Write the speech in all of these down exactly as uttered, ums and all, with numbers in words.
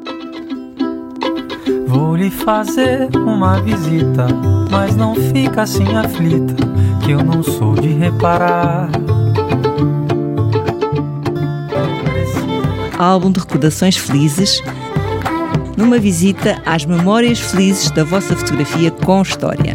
Vou lhe fazer uma visita, mas não fica assim aflita, que eu não sou de reparar. Álbum de recordações felizes, numa visita às memórias felizes da vossa fotografia com história.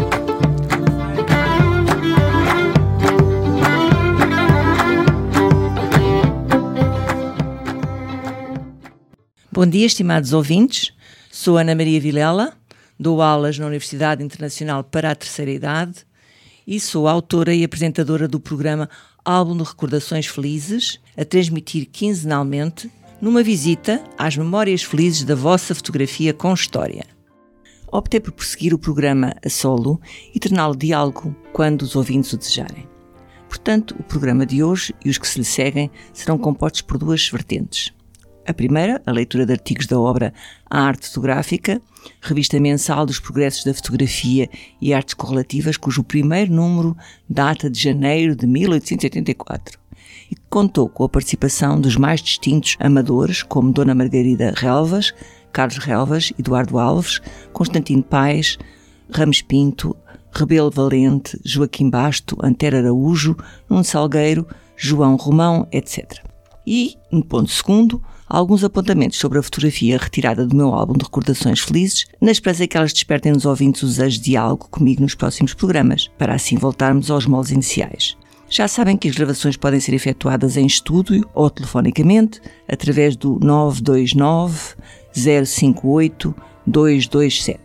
Bom dia, estimados ouvintes. Sou Ana Maria Vilela, dou aulas na Universidade Internacional para a Terceira Idade e sou autora e apresentadora do programa Álbum de Recordações Felizes, a transmitir quinzenalmente numa visita às memórias felizes da vossa fotografia com história. Optei por prosseguir o programa a solo e torná-lo diálogo quando os ouvintes o desejarem. Portanto, o programa de hoje e os que se lhe seguem serão compostos por duas vertentes. A primeira, a leitura de artigos da obra A Arte Fotográfica, revista mensal dos progressos da fotografia e artes correlativas, cujo primeiro número data de janeiro de mil oitocentos e oitenta e quatro. E que contou com a participação dos mais distintos amadores, como Dona Margarida Relvas, Carlos Relvas, Eduardo Alves, Constantino Paes, Ramos Pinto, Rebelo Valente, Joaquim Basto, Antero Araújo, Nuno Salgueiro, João Romão, etcétera. E, no ponto segundo, alguns apontamentos sobre a fotografia retirada do meu álbum de recordações felizes, na esperança que elas despertem nos ouvintes o desejo de diálogo comigo nos próximos programas, para assim voltarmos aos moldes iniciais. Já sabem que as gravações podem ser efetuadas em estúdio ou telefonicamente através do nove dois nove, zero cinco oito, dois dois sete.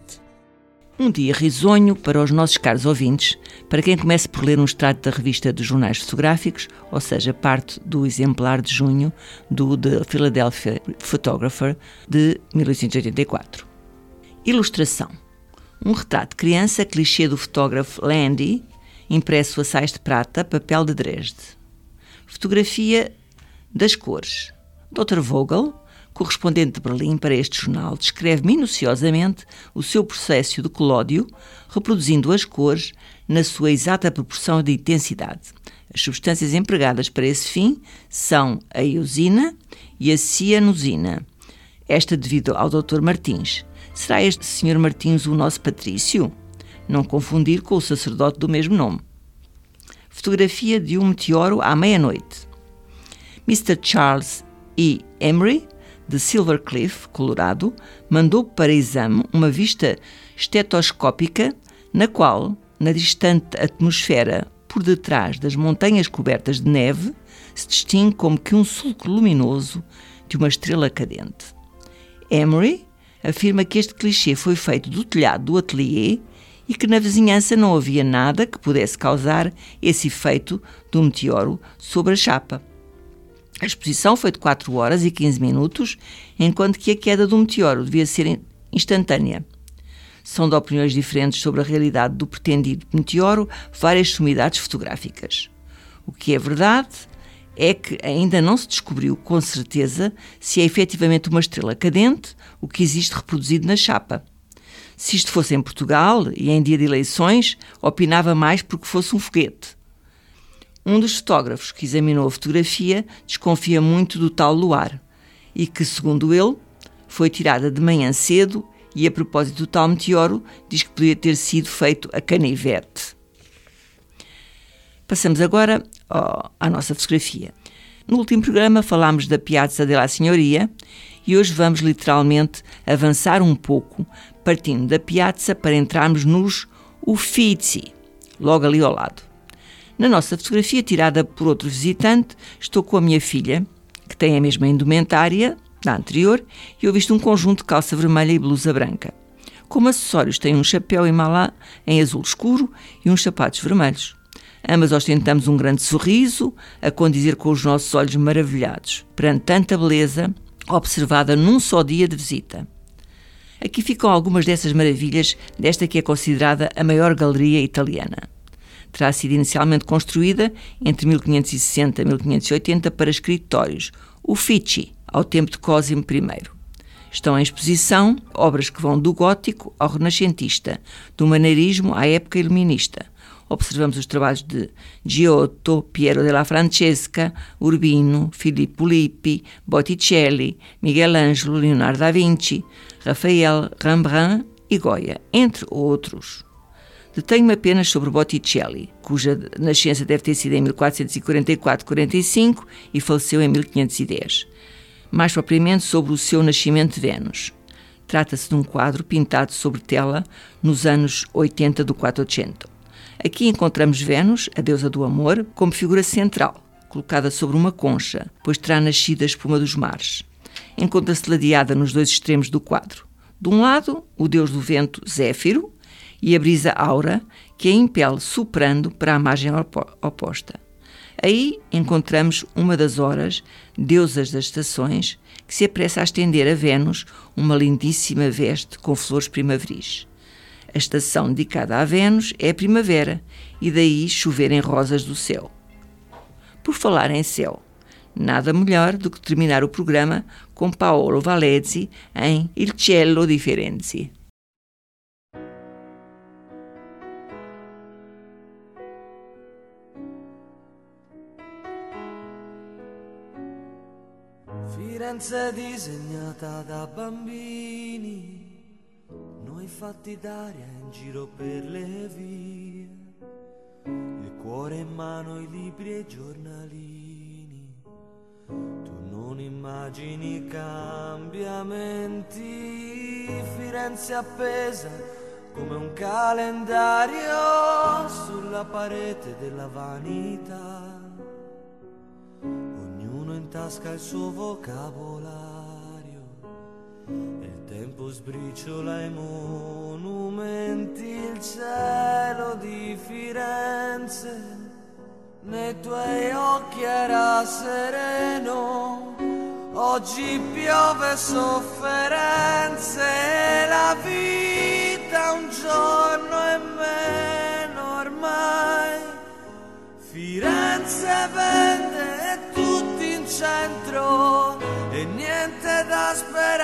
Um dia risonho para os nossos caros ouvintes, para quem comece por ler um extrato da revista dos jornais fotográficos, ou seja, parte do exemplar de junho do The Philadelphia Photographer de mil oitocentos e oitenta e quatro. Ilustração. Um retrato de criança clichê do fotógrafo Landy, impresso a sais de prata, papel de Dresde. Fotografia das cores. doutor Vogel, correspondente de Berlim para este jornal, descreve minuciosamente o seu processo de colódio, reproduzindo as cores na sua exata proporção de intensidade. As substâncias empregadas para esse fim são a eosina e a cianosina. Esta devido ao doutor Martins. Será este senhor Martins o nosso Patrício? Não confundir com o sacerdote do mesmo nome. Fotografia de um meteoro à meia-noite. mister Charles E. Emery, de Silver Cliff, Colorado, mandou para exame uma vista estetoscópica na qual, na distante atmosfera por detrás das montanhas cobertas de neve, se distingue como que um sulco luminoso de uma estrela cadente. Emery afirma que este clichê foi feito do telhado do ateliê e que na vizinhança não havia nada que pudesse causar esse efeito do meteoro sobre a chapa. A exposição foi de quatro horas e quinze minutos, enquanto que a queda do meteoro devia ser instantânea. São de opiniões diferentes sobre a realidade do pretendido meteoro várias sumidades fotográficas. O que é verdade é que ainda não se descobriu com certeza se é efetivamente uma estrela cadente o que existe reproduzido na chapa. Se isto fosse em Portugal e em dia de eleições, opinava mais porque fosse um foguete. Um dos fotógrafos que examinou a fotografia desconfia muito do tal luar e que, segundo ele, foi tirada de manhã cedo e, a propósito do tal meteoro, diz que podia ter sido feito a canivete. Passamos agora oh, à nossa fotografia. No último programa falámos da Piazza della Signoria e hoje vamos literalmente avançar um pouco, partindo da Piazza para entrarmos nos Uffizi, logo ali ao lado. Na nossa fotografia, tirada por outro visitante, estou com a minha filha, que tem a mesma indumentária da anterior, e eu visto um conjunto de calça vermelha e blusa branca. Como acessórios tem um chapéu em malá em azul escuro e uns sapatos vermelhos. Ambas ostentamos um grande sorriso, a condizer com os nossos olhos maravilhados, perante tanta beleza observada num só dia de visita. Aqui ficam algumas dessas maravilhas desta que é considerada a maior galeria italiana. Terá sido inicialmente construída entre mil quinhentos e sessenta e mil quinhentos e oitenta para escritórios, Uffizi, ao tempo de Cosimo I. Estão em exposição obras que vão do gótico ao renascentista, do maneirismo à época iluminista, observamos os trabalhos de Giotto, Piero della Francesca, Urbino, Filippo Lippi, Botticelli, Michelangelo, Leonardo da Vinci, Rafael, Rembrandt e Goya, entre outros. Detenho-me apenas sobre Botticelli, cuja nascença deve ter sido em mil quatrocentos e quarenta e quatro a quarenta e cinco e faleceu em mil quinhentos e dez. Mais propriamente sobre o seu nascimento de Vênus. Trata-se de um quadro pintado sobre tela nos anos oitenta do Quattrocento. Aqui encontramos Vênus, a deusa do amor, como figura central, colocada sobre uma concha, pois terá nascido da espuma dos mares. Encontra-se ladeada nos dois extremos do quadro. De um lado, o deus do vento, Zéfiro, e a brisa Aura, que a impele soprando para a margem oposta. Aí encontramos uma das horas, deusas das estações, que se apressa a estender a Vênus uma lindíssima veste com flores primaveris. A estação dedicada a Vênus é a primavera, e daí choverem rosas do céu. Por falar em céu, nada melhor do que terminar o programa com Paolo Valesi em Il cielo di Firenze. Firenze disegnata da bambini, noi fatti d'aria in giro per le vie, il cuore in mano, i libri e i giornalini. Tu non immagini cambiamenti, Firenze appesa come un calendario sulla parete della vanità. In tasca il suo vocabolario e il tempo sbriciola i monumenti. Il cielo di Firenze nei tuoi occhi era sereno, oggi piove sofferenze e la vita un giorno e meno ormai. Firenze vende tutti in centro e niente da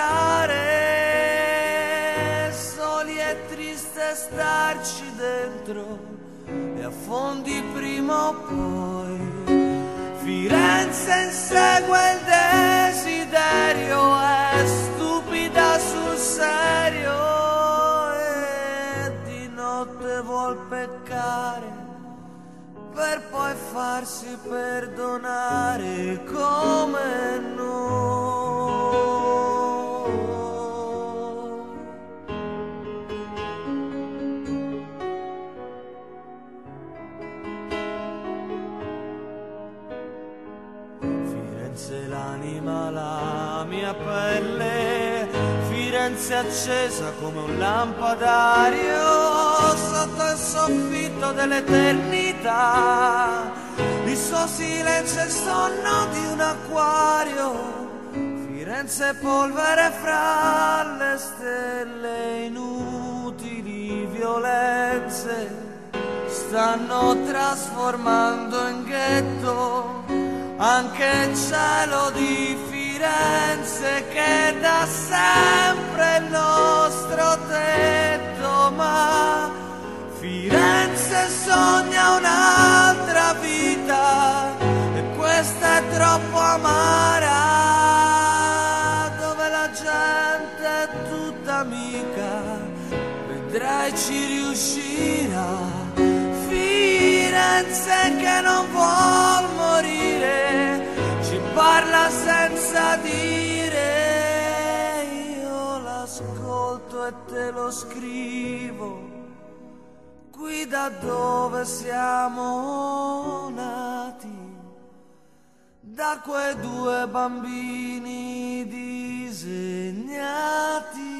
sperare, soli e triste starci dentro e affondi prima o poi. Firenze insegue il desiderio, è stupida sul serio e di notte vuol peccare per poi farsi perdonare come noi. Firenze l'anima, la mia pelle, Firenze accesa come un lampadario sotto il soffitto dell'eternità, il suo silenzio è il sonno di un acquario. Firenze polvere fra le stelle, inutili violenze stanno trasformando in ghetto anche il cielo di Firenze che da sempre il nostro tetto, ma Firenze sogna un'altra vita e questa è troppo amara, dove la gente è tutta amica, vedrai ci riuscirà. Firenze che non vuol morire, ci parla senza dire, io l'ascolto e te lo scrivo, qui da dove siamo nati, da quei due bambini disegnati.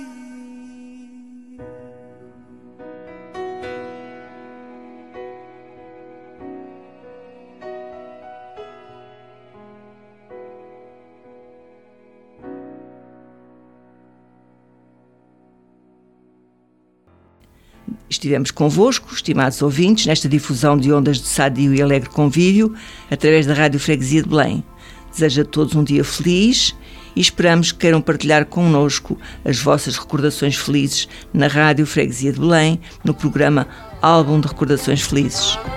Estivemos convosco, estimados ouvintes, nesta difusão de ondas de sadio e alegre convívio através da Rádio Freguesia de Belém. Desejo a todos um dia feliz e esperamos que queiram partilhar connosco as vossas recordações felizes na Rádio Freguesia de Belém, no programa álbum de recordações felizes.